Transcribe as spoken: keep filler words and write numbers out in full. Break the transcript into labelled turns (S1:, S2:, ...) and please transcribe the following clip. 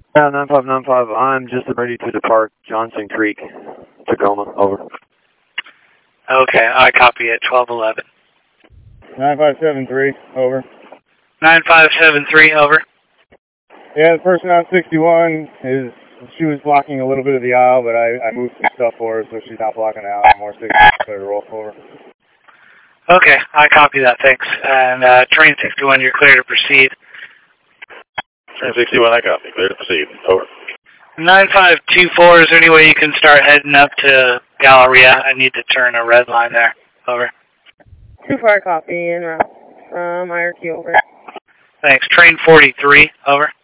S1: Uh, nine five nine five, I'm just ready to depart Johnson Creek, Tacoma, over.
S2: Okay, I copy at twelve eleven.
S3: nine five seven three, over.
S2: nine five seven three, over.
S3: Yeah, the person on sixty-one is, she was blocking a little bit of the aisle, but I, I moved some stuff for her, so she's not blocking the aisle anymore, so clear to roll forward.
S2: Okay, I copy that, thanks. And uh, train sixty-one, you're clear to proceed.
S4: Train sixty-one, I copy. Clear to proceed. Over.
S2: nine five two four, is there any way you can start heading up to Galleria? I need to turn a red line there. Over.
S5: two four, copy, en route from I R Q, over.
S2: Thanks. Train forty-three, over.